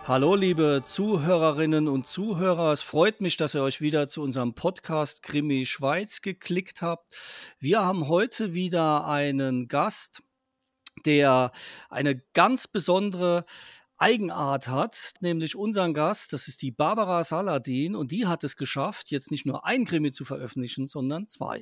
Hallo, liebe Zuhörerinnen und Zuhörer. Es freut mich, dass ihr euch wieder zu unserem Podcast Krimi Schweiz geklickt habt. Wir haben heute wieder einen Gast, der eine ganz besondere Eigenart hat, nämlich unseren Gast, das ist die Barbara Saladin, und die hat es geschafft, jetzt nicht nur ein Krimi zu veröffentlichen, sondern zwei.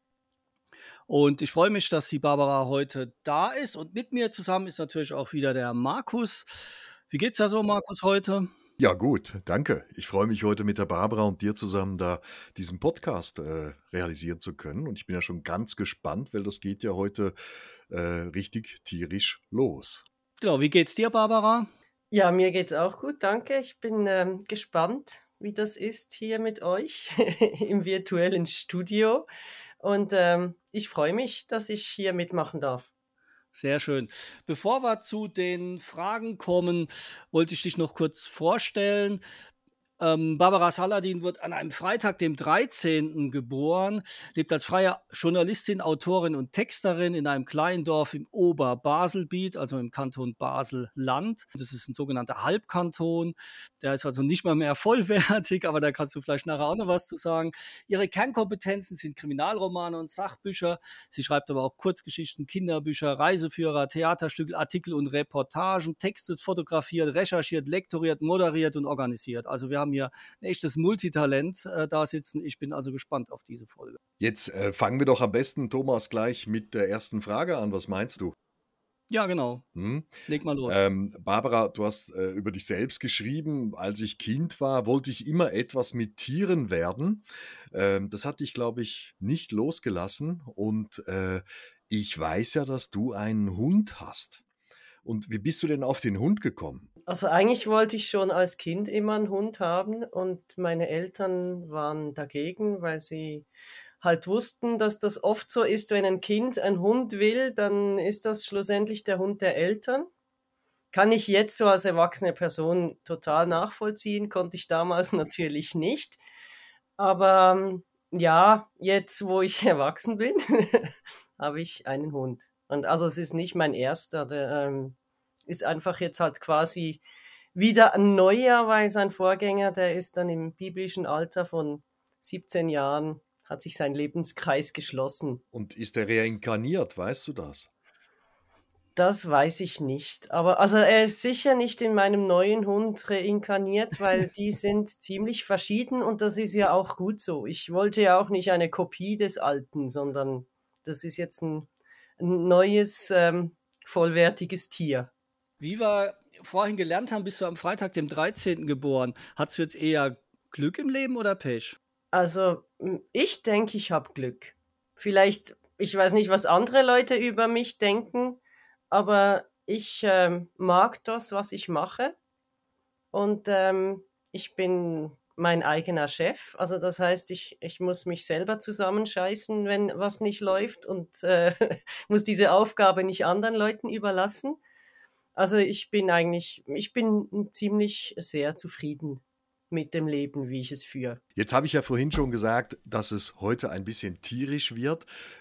Und ich freue mich, dass die Barbara heute da ist. Und mit mir zusammen ist natürlich auch wieder der Markus. Wie geht's da so, Markus, heute? Ja gut, danke. Ich freue mich heute mit der Barbara und dir zusammen da diesen Podcast, realisieren zu können und ich bin ja schon ganz gespannt, weil das geht ja heute, richtig tierisch los. Genau, wie geht's dir, Barbara? Ja, mir geht's auch gut, danke. Ich bin, gespannt, wie das ist hier mit euch im virtuellen Studio und, ich freue mich, dass ich hier mitmachen darf. Sehr schön. Bevor wir zu den Fragen kommen, wollte ich dich noch kurz vorstellen. Barbara Saladin wird an einem Freitag, dem 13. geboren, lebt als freie Journalistin, Autorin und Texterin in einem kleinen Dorf im Oberbaselbiet, also im Kanton Basel-Land. Das ist ein sogenannter Halbkanton. Der ist also nicht mal mehr vollwertig, aber da kannst du vielleicht nachher auch noch was zu sagen. Ihre Kernkompetenzen sind Kriminalromane und Sachbücher. Sie schreibt aber auch Kurzgeschichten, Kinderbücher, Reiseführer, Theaterstücke, Artikel und Reportagen, Texte fotografiert, recherchiert, lektoriert, moderiert und organisiert. Also wir haben hier ein echtes Multitalent da sitzen. Ich bin also gespannt auf diese Folge. Jetzt, fangen wir doch am besten, Thomas, gleich mit der ersten Frage an. Was meinst du? Ja, genau. Mhm. Leg mal los. Barbara, du hast, über dich selbst geschrieben: „Als ich Kind war, wollte ich immer etwas mit Tieren werden.“ Das hat dich, glaube ich, nicht losgelassen und, ich weiß ja, dass du einen Hund hast. Und wie bist du denn auf den Hund gekommen? Also, eigentlich wollte ich schon als Kind immer einen Hund haben und meine Eltern waren dagegen, weil sie halt wussten, dass das oft so ist, wenn ein Kind einen Hund will, dann ist das schlussendlich der Hund der Eltern. Kann ich jetzt so als erwachsene Person total nachvollziehen, konnte ich damals natürlich nicht. Aber, ja, jetzt, wo ich erwachsen bin, habe ich einen Hund. Und also, es ist nicht mein erster, der, ist einfach jetzt halt quasi wieder 'n neuer, weil sein Vorgänger, der ist dann im biblischen Alter von 17 Jahren hat sich sein Lebenskreis geschlossen. Und ist er reinkarniert, weißt du das? Das weiß ich nicht. Aber also, er ist sicher nicht in meinem neuen Hund reinkarniert, weil die sind ziemlich verschieden und das ist ja auch gut so. Ich wollte ja auch nicht eine Kopie des Alten, sondern das ist jetzt 'n neues, vollwertiges Tier. Wie wir vorhin gelernt haben, bist du am Freitag, dem 13. geboren. Hattest du jetzt eher Glück im Leben oder Pech? Also, ich denke, ich habe Glück. Vielleicht ich weiß nicht, was andere Leute über mich denken, aber ich, mag das, was ich mache und, ich bin mein eigener Chef. Also, das heißt, ich muss mich selber zusammenscheißen, wenn was nicht läuft und, muss diese Aufgabe nicht anderen Leuten überlassen. Also, ich bin ziemlich sehr zufrieden mit dem Leben, wie ich es führe. Jetzt habe ich ja vorhin schon gesagt, dass es heute ein bisschen tierisch wird.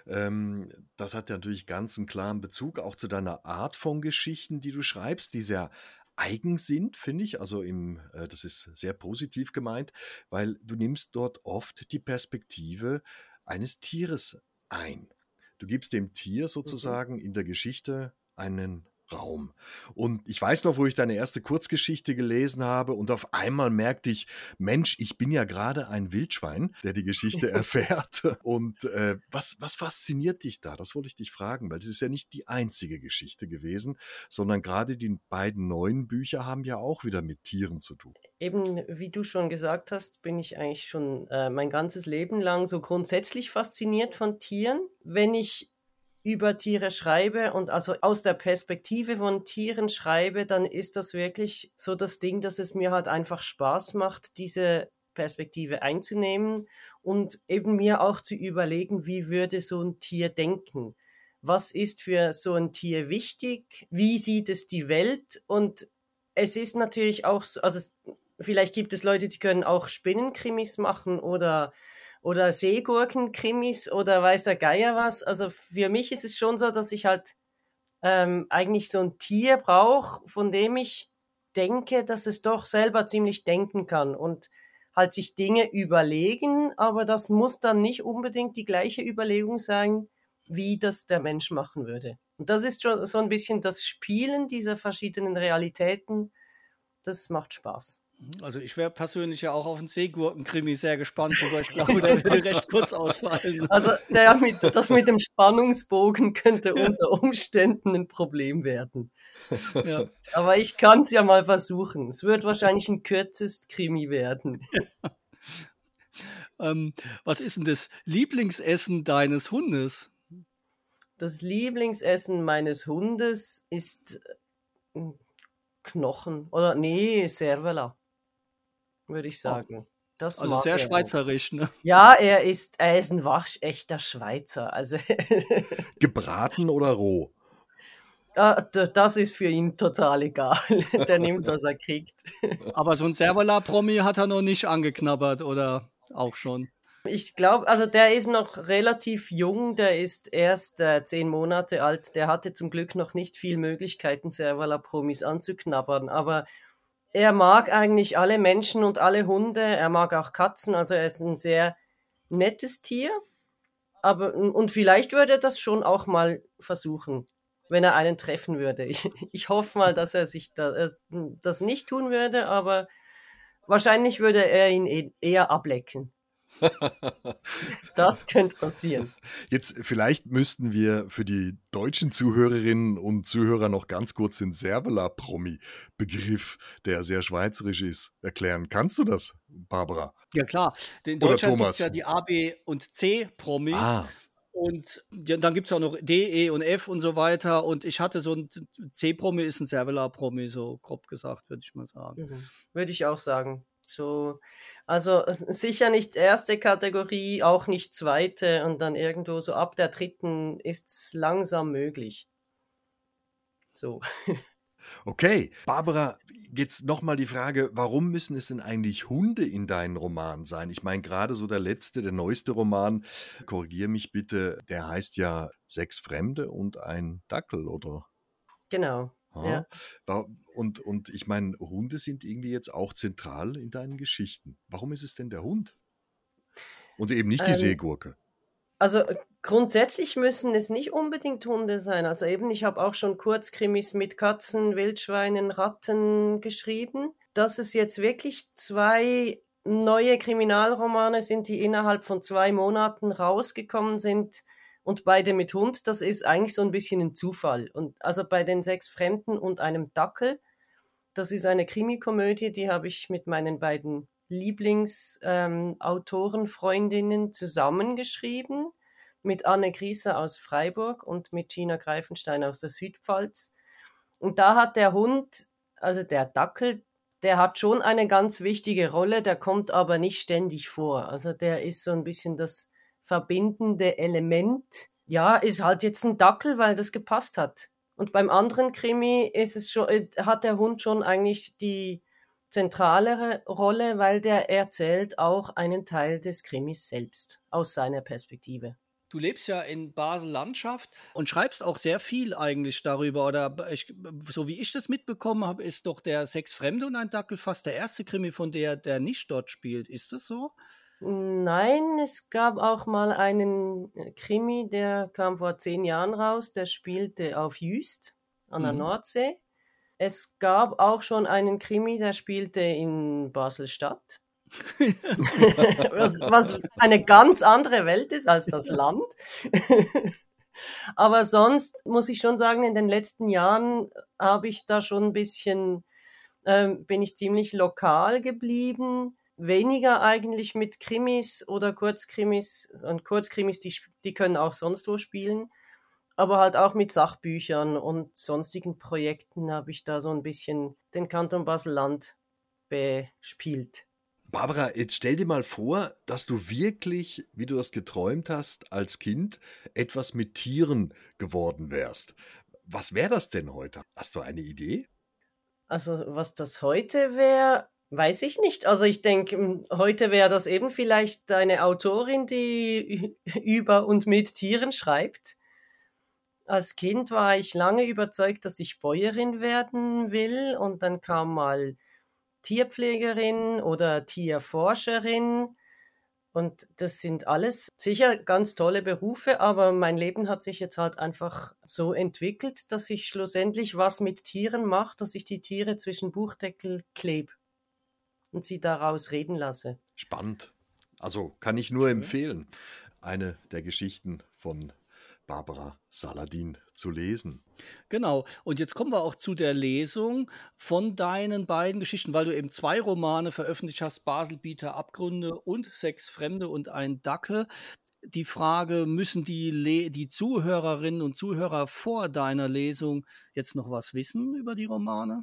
Das hat ja natürlich ganz 'n klaren Bezug auch zu deiner Art von Geschichten, die du schreibst, die sehr eigen sind, finde ich. Also das ist sehr positiv gemeint, weil du nimmst dort oft die Perspektive eines Tieres ein. Du gibst dem Tier Mhm. sozusagen in der Geschichte einen Raum. Und ich weiß noch, wo ich deine erste Kurzgeschichte gelesen habe und auf einmal merkte ich: „Mensch, ich bin ja gerade ein Wildschwein, der die Geschichte erfährt.“ Und, was fasziniert dich da? Das wollte ich dich fragen, weil das ist ja nicht die einzige Geschichte gewesen, sondern gerade die beiden neuen Bücher haben ja auch wieder mit Tieren zu tun. Eben, wie du schon gesagt hast, bin ich eigentlich schon, mein ganzes Leben lang so grundsätzlich fasziniert von Tieren. Wenn ich über Tiere schreibe und also aus der Perspektive von Tieren schreibe, dann ist das wirklich so das Ding, dass es mir halt einfach Spaß macht, diese Perspektive einzunehmen und eben mir auch zu überlegen, wie würde so ein Tier denken? Was ist für so ein Tier wichtig? Wie sieht es die Welt? Und es ist natürlich auch so also es vielleicht gibt es Leute, die können auch Spinnenkrimis machen oder Seegurkenkrimis oder weiß der Geier was. Also, für mich ist es schon so, dass ich halt, eigentlich so 'n Tier brauche, von dem ich denke, dass es doch selber ziemlich denken kann und halt sich Dinge überlegen, aber das muss dann nicht unbedingt die gleiche Überlegung sein, wie das der Mensch machen würde. Und das ist schon so ein bisschen das Spielen dieser verschiedenen Realitäten, das macht Spaß. Also ich wäre persönlich ja auch auf den Seegurken-Krimi sehr gespannt, aber ich glaube, der würde recht kurz ausfallen. Also das mit dem Spannungsbogen könnte unter Umständen ein Problem werden. Ja. Aber ich kann es ja mal versuchen. Es wird wahrscheinlich ein kürzest Krimi werden. Was ist denn das Lieblingsessen deines Hundes? Das Lieblingsessen meines Hundes ist Knochen. Oder nee, Cervela, würde ich sagen. Das Also mag sehr er. schweizerisch, ne? Ja, er ist ein waschechter Schweizer. Also Gebraten oder roh? das ist für ihn total egal. Der nimmt, was er kriegt. Aber so ein Servola-Promi hat er noch nicht angeknabbert oder auch schon? Ich glaube, also der ist noch relativ jung, der ist erst 10 Monate alt. Der hatte zum Glück noch nicht viel Möglichkeiten, Servala-Promis anzuknabbern. Aber er mag eigentlich alle Menschen und alle Hunde. Er mag auch Katzen. Also er ist ein sehr nettes Tier. Und vielleicht würde er das schon auch mal versuchen, wenn er einen treffen würde. Ich hoffe mal, dass er sich das nicht tun würde, aber wahrscheinlich würde er ihn eher ablecken. Das könnte passieren. Jetzt vielleicht müssten wir für die deutschen Zuhörerinnen und Zuhörer noch ganz kurz den Servola-Promi-Begriff, der sehr schweizerisch ist, erklären. Kannst du das, Barbara? Ja klar, in Oder Deutschland gibt es Thomas? ja die A, B und C-Promis. Ah, Und ja, dann gibt es auch noch D, E und F und so weiter. Und ich hatte so ein C-Promi, ist ein Servola-Promi, so grob gesagt, würde ich mal sagen. Würde ich auch sagen. So, also sicher nicht erste Kategorie, auch nicht zweite und dann irgendwo so ab der dritten ist es langsam möglich. So. okay. Barbara, jetzt nochmal die Frage, warum müssen es denn eigentlich Hunde in deinen Romanen sein? Ich meine, gerade so der neueste Roman, korrigier mich bitte, der heißt ja 6 Fremde und ein Dackel, oder? Genau. Ja. Und ich meine, Hunde sind irgendwie jetzt auch zentral in deinen Geschichten. Warum ist es denn der Hund? Und eben nicht die Seegurke. Also grundsätzlich müssen es nicht unbedingt Hunde sein. Also eben, ich habe auch schon Kurzkrimis mit Katzen, Wildschweinen, Ratten geschrieben. Dass es jetzt wirklich 2 neue Kriminalromane sind, die innerhalb von 2 Monaten rausgekommen sind und beide mit Hund, das ist eigentlich so ein bisschen ein Zufall. Und also bei den 6 Fremden und einem Dackel, das ist eine Krimikomödie, die habe ich mit meinen beiden Lieblingsautorenfreundinnen zusammengeschrieben, mit Anne Grieser aus Freiburg und mit Gina Greifenstein aus der Südpfalz. Und da hat der Hund, also der Dackel, der hat schon eine ganz wichtige Rolle, der kommt aber nicht ständig vor. Also der ist so ein bisschen das verbindende Element. Ja, ist halt jetzt ein Dackel, weil das gepasst hat. Und beim anderen Krimi hat der Hund schon eigentlich die zentralere Rolle, weil der erzählt auch einen Teil des Krimis selbst aus seiner Perspektive. Du lebst ja in Basel-Landschaft und schreibst auch sehr viel eigentlich darüber. Oder so wie ich das mitbekommen habe, ist doch der 6 Fremde und ein Dackel fast der erste Krimi von der nicht dort spielt. Ist das so? Nein, es gab auch mal einen Krimi, der kam vor 10 Jahren raus, der spielte auf Jüst an der Nordsee. Es gab auch schon einen Krimi, der spielte in Basel-Stadt. was eine ganz andere Welt ist als das Land. Aber sonst muss ich schon sagen, in den letzten Jahren habe ich da schon ein bisschen, bin ich ziemlich lokal geblieben. Weniger eigentlich mit Krimis oder Kurzkrimis. Und Kurzkrimis, die können auch sonst wo spielen. Aber halt auch mit Sachbüchern und sonstigen Projekten habe ich da so ein bisschen den Kanton Basel-Land bespielt. Barbara, jetzt stell dir mal vor, dass du wirklich, wie du das geträumt hast, als Kind etwas mit Tieren geworden wärst. Was wäre das denn heute? Hast du eine Idee? Also was das heute wäre, weiß ich nicht. Also ich denke, heute wäre das eben vielleicht eine Autorin, die über und mit Tieren schreibt. Als Kind war ich lange überzeugt, dass ich Bäuerin werden will, und dann kam mal Tierpflegerin oder Tierforscherin, und das sind alles sicher ganz tolle Berufe, aber mein Leben hat sich jetzt halt einfach so entwickelt, dass ich schlussendlich was mit Tieren mache, dass ich die Tiere zwischen Buchdeckel klebe und sie daraus reden lasse. Spannend. Also kann ich nur Schön. empfehlen, eine der Geschichten von Barbara Saladin zu lesen. Genau. Und jetzt kommen wir auch zu der Lesung von deinen beiden Geschichten, weil du eben 2 Romane veröffentlicht hast, Baselbieter Abgründe und 6 Fremde und ein Dackel. Die Frage, müssen die Zuhörerinnen und Zuhörer vor deiner Lesung jetzt noch was wissen über die Romane?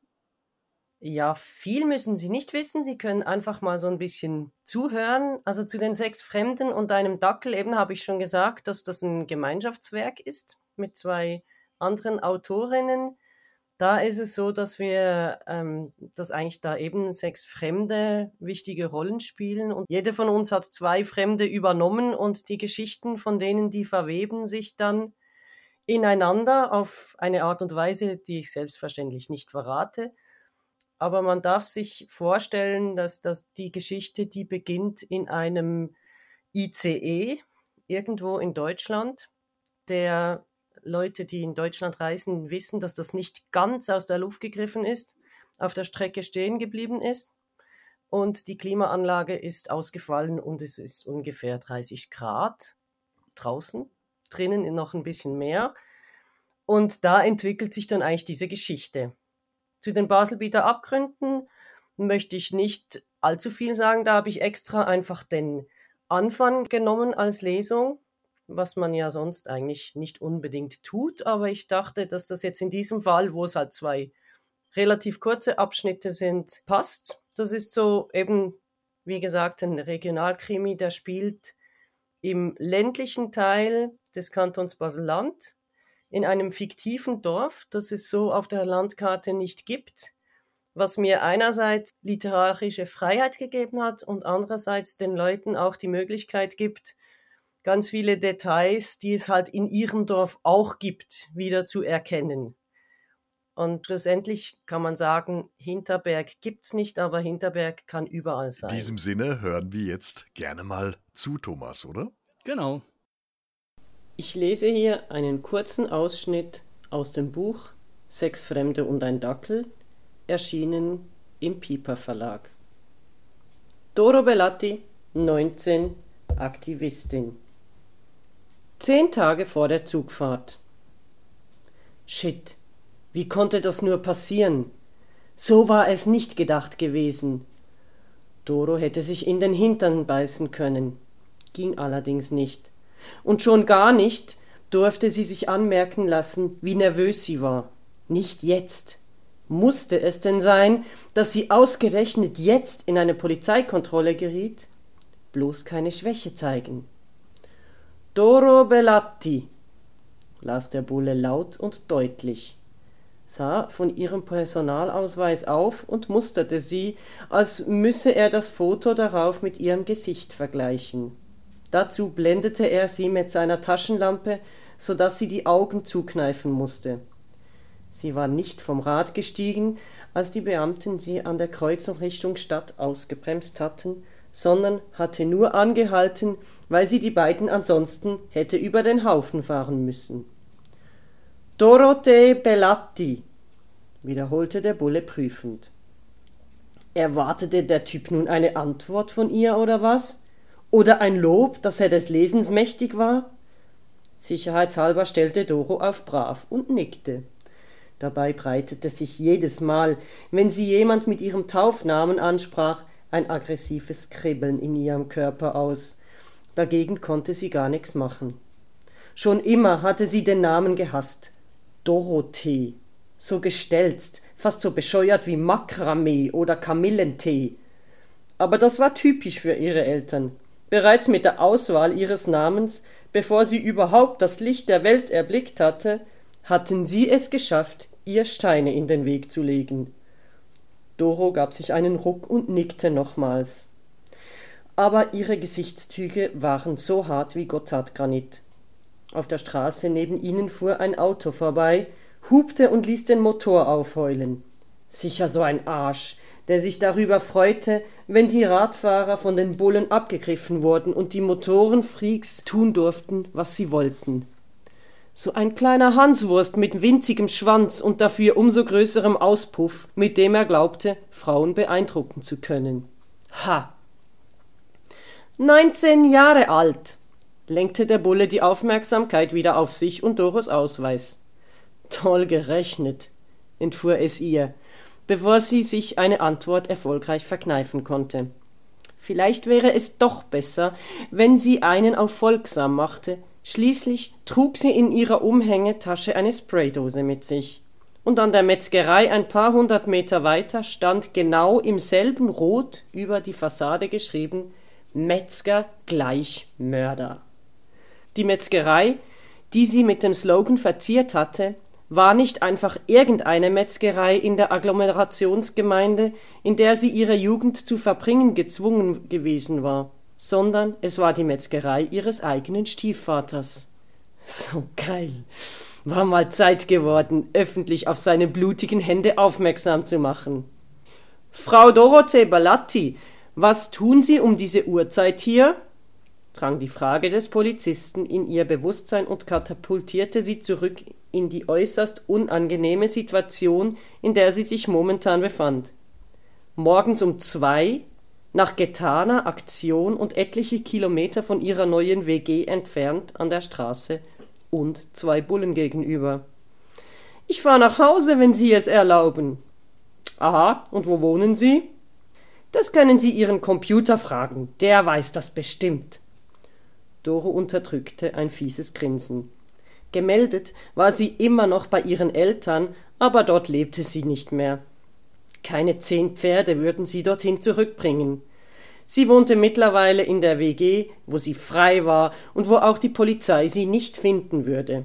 Ja, viel müssen Sie nicht wissen. Sie können einfach mal so ein bisschen zuhören. Also zu den 6 Fremden und einem Dackel eben habe ich schon gesagt, dass das ein Gemeinschaftswerk ist mit 2 anderen Autorinnen. Da ist es so, dass dass eigentlich da eben 6 Fremde wichtige Rollen spielen, und jede von uns hat 2 Fremde übernommen, und die Geschichten von denen, die verweben sich dann ineinander auf eine Art und Weise, die ich selbstverständlich nicht verrate. Aber man darf sich vorstellen, dass die Geschichte, die beginnt in einem ICE irgendwo in Deutschland. Der Leute, die in Deutschland reisen, wissen, dass das nicht ganz aus der Luft gegriffen ist, auf der Strecke stehen geblieben ist, und die Klimaanlage ist ausgefallen und es ist ungefähr 30 Grad draußen, drinnen noch ein bisschen mehr. Und da entwickelt sich dann eigentlich diese Geschichte. Zu den Baselbieter Abgründen möchte ich nicht allzu viel sagen. Da habe ich extra einfach den Anfang genommen als Lesung, was man ja sonst eigentlich nicht unbedingt tut. Aber ich dachte, dass das jetzt in diesem Fall, wo es halt 2 relativ kurze Abschnitte sind, passt. Das ist so eben, wie gesagt, ein Regionalkrimi, der spielt im ländlichen Teil des Kantons Basel-Land, in einem fiktiven Dorf, das es so auf der Landkarte nicht gibt, was mir einerseits literarische Freiheit gegeben hat und andererseits den Leuten auch die Möglichkeit gibt, ganz viele Details, die es halt in ihrem Dorf auch gibt, wieder zu erkennen. Und schlussendlich kann man sagen, Hinterberg gibt's nicht, aber Hinterberg kann überall In sein. diesem Sinne hören wir jetzt gerne mal zu, Thomas, oder? Genau. Ich lese hier einen kurzen Ausschnitt aus dem Buch 6 Fremde und ein Dackel, erschienen im Piper Verlag. Doro Belatti, 19, Aktivistin. 10 Tage vor der Zugfahrt. Shit, wie konnte das nur passieren? So war es nicht gedacht gewesen. Doro hätte sich in den Hintern beißen können, ging allerdings nicht. Und schon gar nicht durfte sie sich anmerken lassen, wie nervös sie war. Nicht jetzt. Musste es denn sein, dass sie ausgerechnet jetzt in eine Polizeikontrolle geriet? Bloß keine Schwäche zeigen. Doro Belatti, las der Bulle laut und deutlich, sah von ihrem Personalausweis auf und musterte sie, als müsse er das Foto darauf mit ihrem Gesicht vergleichen. Dazu blendete er sie mit seiner Taschenlampe, so dass sie die Augen zukneifen musste. Sie war nicht vom Rad gestiegen, als die Beamten sie an der Kreuzung Richtung Stadt ausgebremst hatten, sondern hatte nur angehalten, weil sie die beiden ansonsten hätte über den Haufen fahren müssen. Dorothee Belatti, wiederholte der Bulle prüfend. Erwartete der Typ nun eine Antwort von ihr oder was? Oder ein Lob, dass er des Lesens mächtig war? Sicherheitshalber stellte Doro auf brav und nickte. Dabei breitete sich jedes Mal, wenn sie jemand mit ihrem Taufnamen ansprach, ein aggressives Kribbeln in ihrem Körper aus. Dagegen konnte sie gar nichts machen. Schon immer hatte sie den Namen gehasst. Dorothee. So gestelzt, fast so bescheuert wie Makramee oder Kamillentee. Aber das war typisch für ihre Eltern. Bereits mit der Auswahl ihres Namens, bevor sie überhaupt das Licht der Welt erblickt hatte, hatten sie es geschafft, ihr Steine in den Weg zu legen. Doro gab sich einen Ruck und nickte nochmals. Aber ihre Gesichtszüge waren so hart wie Gotthardgranit. Auf der Straße neben ihnen fuhr ein Auto vorbei, hupte und ließ den Motor aufheulen. Sicher so ein Arsch, der sich darüber freute, wenn die Radfahrer von den Bullen abgegriffen wurden und die Motorenfreaks tun durften, was sie wollten. So ein kleiner Hanswurst mit winzigem Schwanz und dafür umso größerem Auspuff, mit dem er glaubte, Frauen beeindrucken zu können. Ha! 19 Jahre alt, lenkte der Bulle die Aufmerksamkeit wieder auf sich und Doros Ausweis. Toll gerechnet, entfuhr es ihr, bevor sie sich eine Antwort erfolgreich verkneifen konnte. Vielleicht wäre es doch besser, wenn sie einen auf folgsam machte. Schließlich trug sie in ihrer Umhängetasche eine Spraydose mit sich. Und an der Metzgerei ein paar 100 Meter weiter stand genau im selben Rot über die Fassade geschrieben: Metzger gleich Mörder. Die Metzgerei, die sie mit dem Slogan verziert hatte, war nicht einfach irgendeine Metzgerei in der Agglomerationsgemeinde, in der sie ihre Jugend zu verbringen gezwungen gewesen war, sondern es war die Metzgerei ihres eigenen Stiefvaters. So geil. War mal Zeit geworden, öffentlich auf seine blutigen Hände aufmerksam zu machen. »Frau Dorothee Balatti, was tun Sie um diese Uhrzeit hier?« drang die Frage des Polizisten in ihr Bewusstsein und katapultierte sie zurück in die äußerst unangenehme Situation, in der sie sich momentan befand. Morgens um 2, nach getaner Aktion und etliche Kilometer von ihrer neuen WG entfernt an der Straße und 2 Bullen gegenüber. »Ich fahr nach Hause, wenn Sie es erlauben.« »Aha, und wo wohnen Sie?« »Das können Sie Ihren Computer fragen, der weiß das bestimmt.« Doro unterdrückte ein fieses Grinsen. Gemeldet war sie immer noch bei ihren Eltern, aber dort lebte sie nicht mehr. Keine 10 Pferde würden sie dorthin zurückbringen. Sie wohnte mittlerweile in der WG, wo sie frei war und wo auch die Polizei sie nicht finden würde.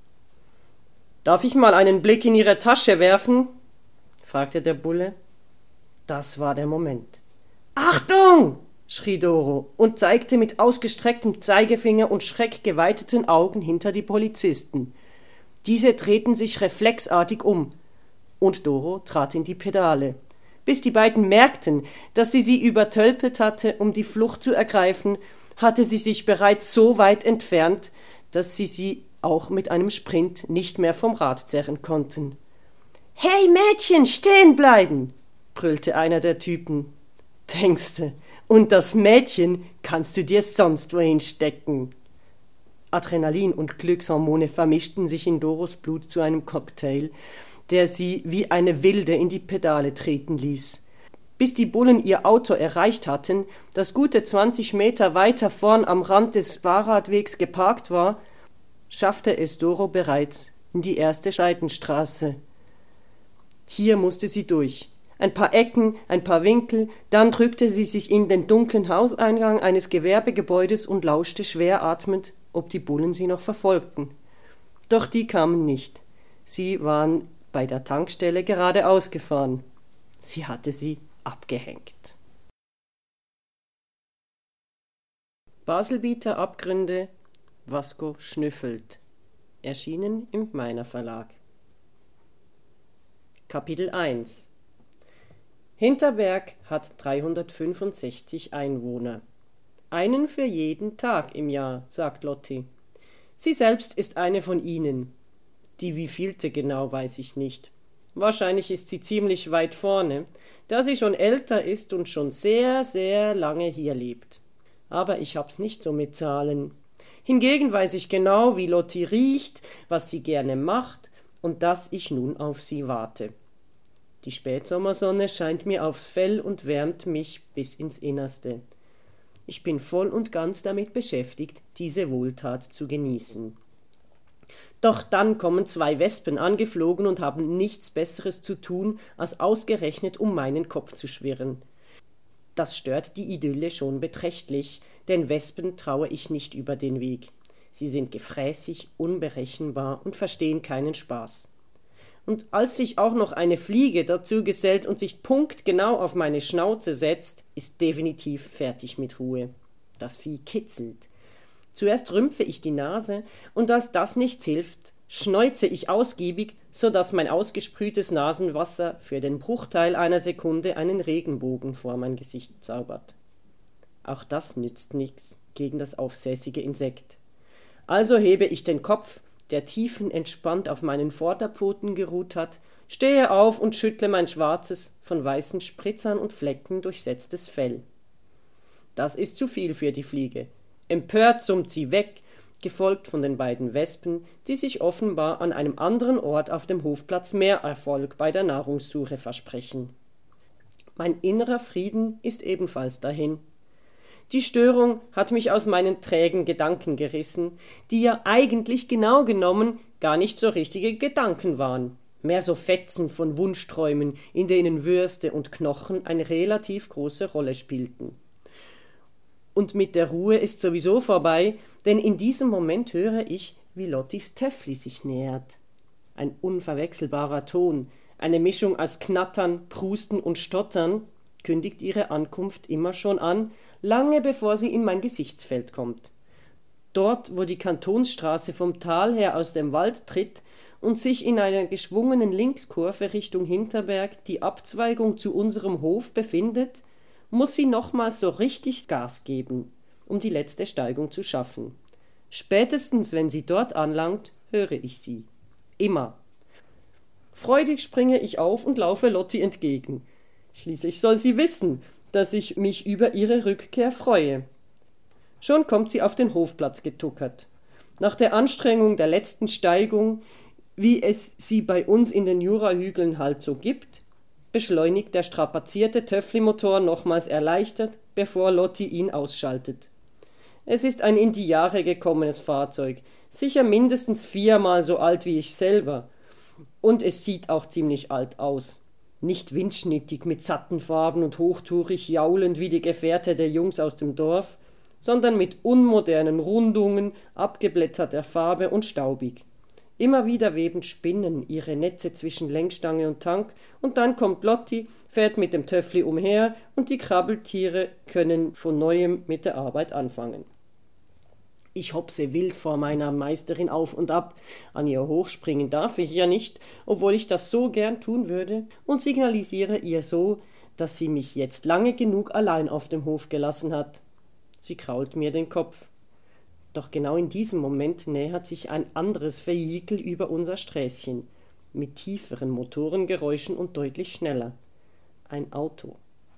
»Darf ich mal einen Blick in Ihre Tasche werfen?« fragte der Bulle. Das war der Moment. »Achtung!« schrie Doro und zeigte mit ausgestrecktem Zeigefinger und schreckgeweiteten Augen hinter die Polizisten. Diese drehten sich reflexartig um, und Doro trat in die Pedale, bis die beiden merkten, dass sie übertölpelt hatte, um die Flucht zu ergreifen, hatte sie sich bereits so weit entfernt, dass sie auch mit einem Sprint nicht mehr vom Rad zerren konnten. »Hey Mädchen, stehen bleiben!« brüllte einer der Typen. »Denkste, und das Mädchen kannst du dir sonst wohin stecken.« Adrenalin und Glückshormone vermischten sich in Doros Blut zu einem Cocktail, der sie wie eine Wilde in die Pedale treten ließ. Bis die Bullen ihr Auto erreicht hatten, das gute 20 Meter weiter vorn am Rand des Fahrradwegs geparkt war, schaffte es Doro bereits in die erste Seitenstraße. Hier musste sie durch. Ein paar Ecken, ein paar Winkel, dann drückte sie sich in den dunklen Hauseingang eines Gewerbegebäudes und lauschte schwer atmend, ob die Bullen sie noch verfolgten. Doch die kamen nicht. Sie waren bei der Tankstelle geradeaus gefahren. Sie hatte sie abgehängt. Baselbieter Abgründe, Vasco schnüffelt. Erschienen im Meiner Verlag. Kapitel 1. Hinterberg hat 365 Einwohner. Einen für jeden Tag im Jahr, sagt Lotti. Sie selbst ist eine von ihnen. Die wievielte genau weiß ich nicht. Wahrscheinlich ist sie ziemlich weit vorne, da sie schon älter ist und schon sehr, sehr lange hier lebt. Aber ich hab's nicht so mit Zahlen. Hingegen weiß ich genau, wie Lotti riecht, was sie gerne macht und dass ich nun auf sie warte. Die Spätsommersonne scheint mir aufs Fell und wärmt mich bis ins Innerste. Ich bin voll und ganz damit beschäftigt, diese Wohltat zu genießen. Doch dann kommen 2 Wespen angeflogen und haben nichts Besseres zu tun, als ausgerechnet um meinen Kopf zu schwirren. Das stört die Idylle schon beträchtlich, denn Wespen traue ich nicht über den Weg. Sie sind gefräßig, unberechenbar und verstehen keinen Spaß. Und als sich auch noch eine Fliege dazu gesellt und sich punktgenau auf meine Schnauze setzt, ist definitiv fertig mit Ruhe. Das Vieh kitzelt. Zuerst rümpfe ich die Nase und als das nichts hilft, schneuze ich ausgiebig, sodass mein ausgesprühtes Nasenwasser für den Bruchteil einer Sekunde einen Regenbogen vor mein Gesicht zaubert. Auch das nützt nichts gegen das aufsässige Insekt. Also hebe ich den Kopf, der tiefenentspannt auf meinen Vorderpfoten geruht hat, stehe auf und schüttle mein schwarzes, von weißen Spritzern und Flecken durchsetztes Fell. Das ist zu viel für die Fliege. Empört summt sie weg, gefolgt von den beiden Wespen, die sich offenbar an einem anderen Ort auf dem Hofplatz mehr Erfolg bei der Nahrungssuche versprechen. Mein innerer Frieden ist ebenfalls dahin. Die Störung hat mich aus meinen trägen Gedanken gerissen, die ja eigentlich genau genommen gar nicht so richtige Gedanken waren. Mehr so Fetzen von Wunschträumen, in denen Würste und Knochen eine relativ große Rolle spielten. Und mit der Ruhe ist sowieso vorbei, denn in diesem Moment höre ich, wie Lottis Töffli sich nähert. Ein unverwechselbarer Ton, eine Mischung aus Knattern, Prusten und Stottern, kündigt ihre Ankunft immer schon an, lange bevor sie in mein Gesichtsfeld kommt. Dort, wo die Kantonsstraße vom Tal her aus dem Wald tritt und sich in einer geschwungenen Linkskurve Richtung Hinterberg die Abzweigung zu unserem Hof befindet, muss sie nochmals so richtig Gas geben, um die letzte Steigung zu schaffen. Spätestens, wenn sie dort anlangt, höre ich sie. Immer. Freudig springe ich auf und laufe Lotti entgegen. Schließlich soll sie wissen, dass ich mich über ihre Rückkehr freue. Schon kommt sie auf den Hofplatz getuckert. Nach der Anstrengung der letzten Steigung, wie es sie bei uns in den Jurahügeln halt so gibt, beschleunigt der strapazierte Töffli-Motor nochmals erleichtert, bevor Lotti ihn ausschaltet. Es ist ein in die Jahre gekommenes Fahrzeug, sicher mindestens 4-mal so alt wie ich selber. Und es sieht auch ziemlich alt aus. Nicht windschnittig mit satten Farben und hochtourig jaulend wie die Gefährte der Jungs aus dem Dorf, sondern mit unmodernen Rundungen, abgeblätterter Farbe und staubig. Immer wieder weben Spinnen ihre Netze zwischen Lenkstange und Tank und dann kommt Lotti, fährt mit dem Töffli umher und die Krabbeltiere können von neuem mit der Arbeit anfangen. Ich hopse wild vor meiner Meisterin auf und ab, an ihr hochspringen darf ich ja nicht, obwohl ich das so gern tun würde, und signalisiere ihr so, dass sie mich jetzt lange genug allein auf dem Hof gelassen hat. Sie krault mir den Kopf. Doch genau in diesem Moment nähert sich ein anderes Vehikel über unser Sträßchen, mit tieferen Motorengeräuschen und deutlich schneller. Ein Auto.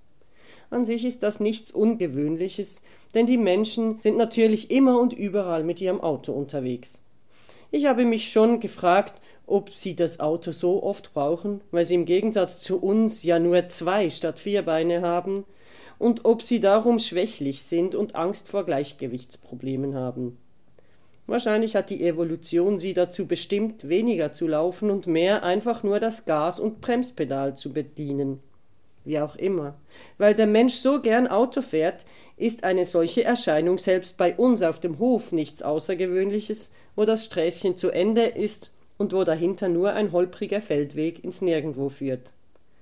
An sich ist das nichts Ungewöhnliches, denn die Menschen sind natürlich immer und überall mit ihrem Auto unterwegs. Ich habe mich schon gefragt, ob sie das Auto so oft brauchen, weil sie im Gegensatz zu uns ja nur 2 statt 4 Beine haben, und ob sie darum schwächlich sind und Angst vor Gleichgewichtsproblemen haben. Wahrscheinlich hat die Evolution sie dazu bestimmt, weniger zu laufen und mehr einfach nur das Gas- und Bremspedal zu bedienen. Wie auch immer. Weil der Mensch so gern Auto fährt, ist eine solche Erscheinung selbst bei uns auf dem Hof nichts Außergewöhnliches, wo das Sträßchen zu Ende ist und wo dahinter nur ein holpriger Feldweg ins Nirgendwo führt.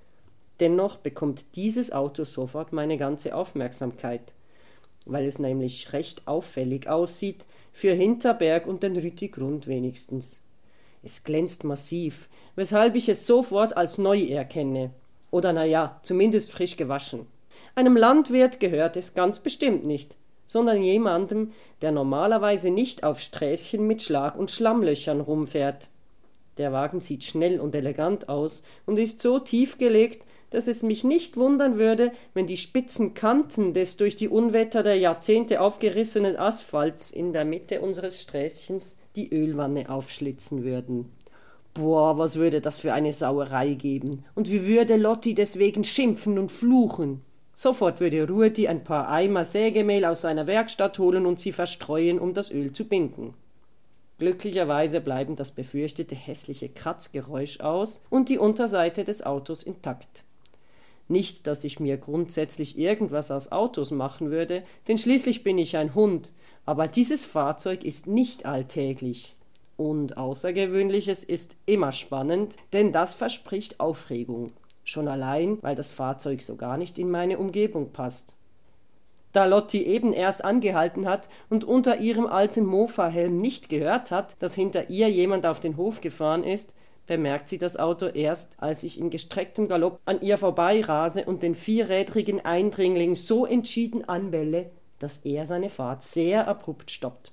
Dennoch bekommt dieses Auto sofort meine ganze Aufmerksamkeit, weil es nämlich recht auffällig aussieht, für Hinterberg und den Rütigrund wenigstens. Es glänzt massiv, weshalb ich es sofort als neu erkenne. Oder naja, zumindest frisch gewaschen. Einem Landwirt gehört es ganz bestimmt nicht, sondern jemandem, der normalerweise nicht auf Sträßchen mit Schlag- und Schlammlöchern rumfährt. Der Wagen sieht schnell und elegant aus und ist so tief gelegt, dass es mich nicht wundern würde, wenn die spitzen Kanten des durch die Unwetter der Jahrzehnte aufgerissenen Asphalts in der Mitte unseres Sträßchens die Ölwanne aufschlitzen würden. Boah, was würde das für eine Sauerei geben? Und wie würde Lotti deswegen schimpfen und fluchen? Sofort würde Ruedi ein paar Eimer Sägemehl aus seiner Werkstatt holen und sie verstreuen, um das Öl zu binden. Glücklicherweise bleiben das befürchtete hässliche Kratzgeräusch aus und die Unterseite des Autos intakt. Nicht, dass ich mir grundsätzlich irgendwas aus Autos machen würde, denn schließlich bin ich ein Hund, aber dieses Fahrzeug ist nicht alltäglich. Und Außergewöhnliches ist immer spannend, denn das verspricht Aufregung. Schon allein, weil das Fahrzeug so gar nicht in meine Umgebung passt. Da Lotti eben erst angehalten hat und unter ihrem alten Mofa-Helm nicht gehört hat, dass hinter ihr jemand auf den Hof gefahren ist, bemerkt sie das Auto erst, als ich in gestrecktem Galopp an ihr vorbeirase und den vierrädrigen Eindringling so entschieden anbelle, dass er seine Fahrt sehr abrupt stoppt.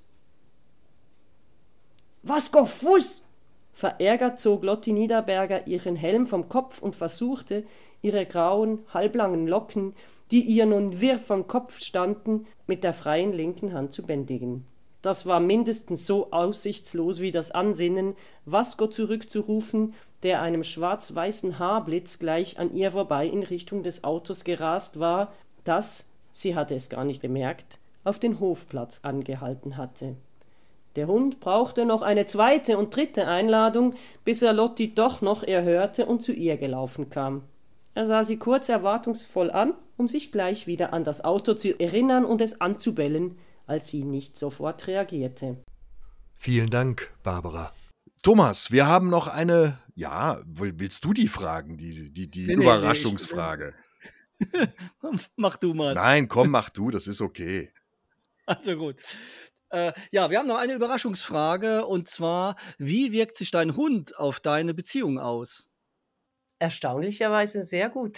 »Was go Fuß?« Verärgert zog Lotti Niederberger ihren Helm vom Kopf und versuchte, ihre grauen, halblangen Locken, die ihr nun wirr vom Kopf standen, mit der freien linken Hand zu bändigen. Das war mindestens so aussichtslos wie das Ansinnen, Vasco zurückzurufen, der einem schwarz-weißen Haarblitz gleich an ihr vorbei in Richtung des Autos gerast war, das, sie hatte es gar nicht bemerkt, auf den Hofplatz angehalten hatte. Der Hund brauchte noch eine zweite und dritte Einladung, bis er Lotti doch noch erhörte und zu ihr gelaufen kam. Er sah sie kurz erwartungsvoll an, um sich gleich wieder an das Auto zu erinnern und es anzubellen, als sie nicht sofort reagierte. Vielen Dank, Barbara. Thomas, wir haben noch eine, ja, willst du die fragen, die Überraschungsfrage? Mach du mal. Nein, komm, mach du, das ist okay. Also gut. Ja, wir haben noch eine Überraschungsfrage, und zwar, wie wirkt sich dein Hund auf deine Beziehung aus? Erstaunlicherweise sehr gut.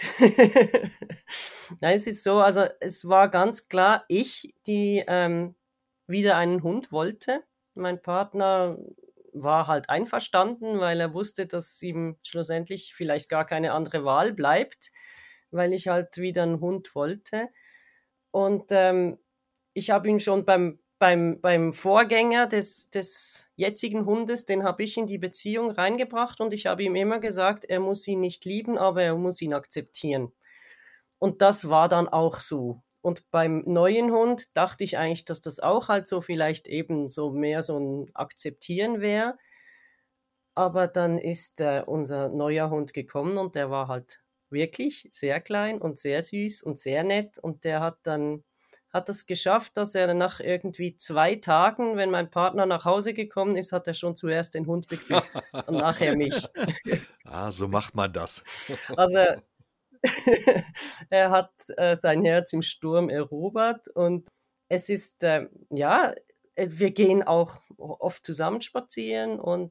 Nein, es ist so, also es war ganz klar ich, die wieder einen Hund wollte. Mein Partner war halt einverstanden, weil er wusste, dass ihm schlussendlich vielleicht gar keine andere Wahl bleibt, weil ich halt wieder einen Hund wollte. Und ich habe ihn schon beim Vorgänger des jetzigen Hundes, den habe ich in die Beziehung reingebracht und ich habe ihm immer gesagt, er muss ihn nicht lieben, aber er muss ihn akzeptieren. Und das war dann auch so. Und beim neuen Hund dachte ich eigentlich, dass das auch halt so vielleicht eben so mehr so ein Akzeptieren wäre. Aber dann ist unser neuer Hund gekommen und der war halt wirklich sehr klein und sehr süß und sehr nett und der hat es geschafft, dass er nach irgendwie 2 Tagen, wenn mein Partner nach Hause gekommen ist, hat er schon zuerst den Hund begrüßt und nachher mich. So macht man das. Also er hat sein Herz im Sturm erobert und es ist, wir gehen auch oft zusammen spazieren und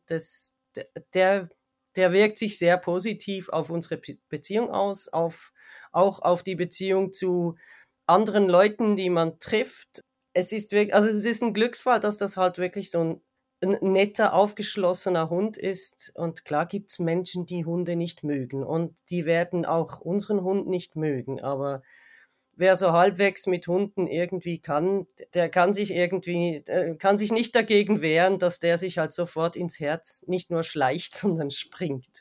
der wirkt sich sehr positiv auf unsere Beziehung aus, auch auf die Beziehung zu anderen Leuten, die man trifft. Es ist wirklich, also es ist ein Glücksfall, dass das halt wirklich so ein netter, aufgeschlossener Hund ist. Und klar gibt's Menschen, die Hunde nicht mögen und die werden auch unseren Hund nicht mögen. Aber wer so halbwegs mit Hunden irgendwie kann, der kann sich nicht dagegen wehren, dass der sich halt sofort ins Herz nicht nur schleicht, sondern springt.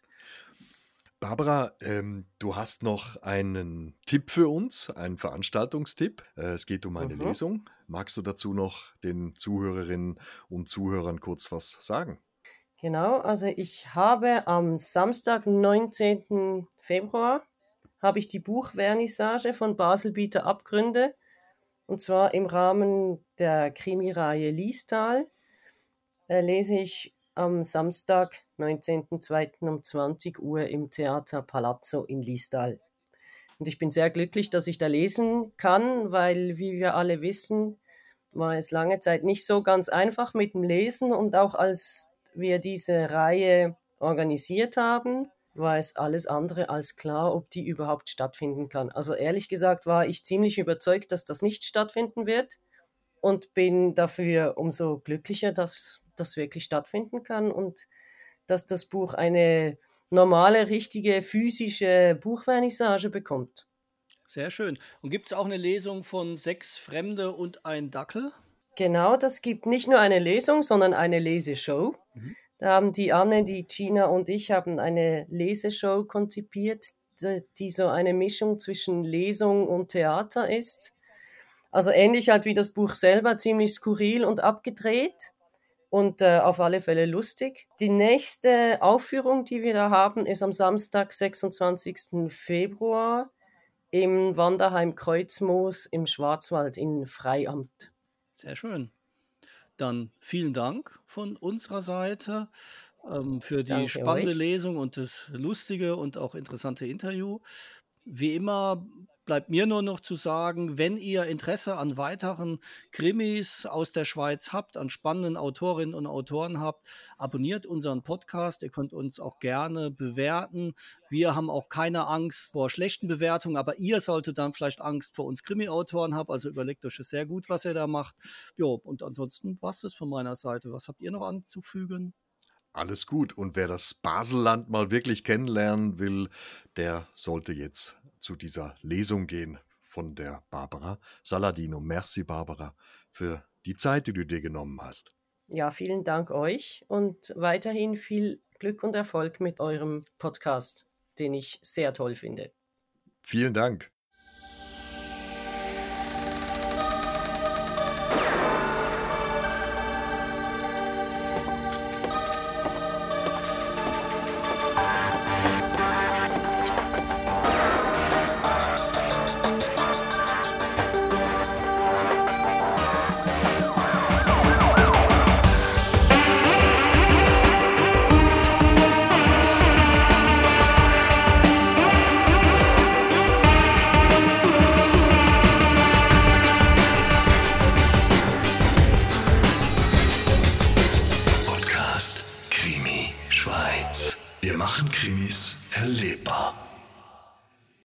Barbara, du hast noch einen Tipp für uns, einen Veranstaltungstipp. Es geht um eine Lesung. Magst du dazu noch den Zuhörerinnen und Zuhörern kurz was sagen? Genau, also ich habe am Samstag, 19. Februar, habe ich die Buchvernissage von Baselbieter Abgründe, und zwar im Rahmen der Krimireihe Liestal. Lese ich am Samstag, 19.02. um 20 Uhr im Theater Palazzo in Liestal. Und ich bin sehr glücklich, dass ich da lesen kann, weil, wie wir alle wissen, war es lange Zeit nicht so ganz einfach mit dem Lesen. Und auch als wir diese Reihe organisiert haben, war es alles andere als klar, ob die überhaupt stattfinden kann. Also ehrlich gesagt war ich ziemlich überzeugt, dass das nicht stattfinden wird und bin dafür umso glücklicher, dass das wirklich stattfinden kann und dass das Buch eine normale, richtige, physische Buchvernissage bekommt. Sehr schön. Und gibt es auch eine Lesung von 6 Fremde und ein Dackel? Genau, das gibt nicht nur eine Lesung, sondern eine Leseshow. Da haben die Anne, die Gina und ich haben eine Leseshow konzipiert, die so eine Mischung zwischen Lesung und Theater ist. Also ähnlich halt wie das Buch selber, ziemlich skurril und abgedreht und auf alle Fälle lustig. Die nächste Aufführung, die wir da haben, ist am Samstag, 26. Februar im Wanderheim Kreuzmoos im Schwarzwald in Freiamt. Sehr schön. Dann vielen Dank von unserer Seite für die Danke spannende euch. Lesung und das lustige und auch interessante Interview. Wie immer bleibt mir nur noch zu sagen, wenn ihr Interesse an weiteren Krimis aus der Schweiz habt, an spannenden Autorinnen und Autoren habt, abonniert unseren Podcast. Ihr könnt uns auch gerne bewerten. Wir haben auch keine Angst vor schlechten Bewertungen, aber ihr solltet dann vielleicht Angst vor uns Krimi-Autoren haben. Also überlegt euch es sehr gut, was ihr da macht. Jo, und ansonsten war es das von meiner Seite. Was habt ihr noch anzufügen? Alles gut. Und wer das Baselland mal wirklich kennenlernen will, der sollte jetzt zu dieser Lesung gehen von der Barbara Saladino. Merci, Barbara, für die Zeit, die du dir genommen hast. Ja, vielen Dank euch und weiterhin viel Glück und Erfolg mit eurem Podcast, den ich sehr toll finde. Vielen Dank. Wir machen Krimis erlebbar.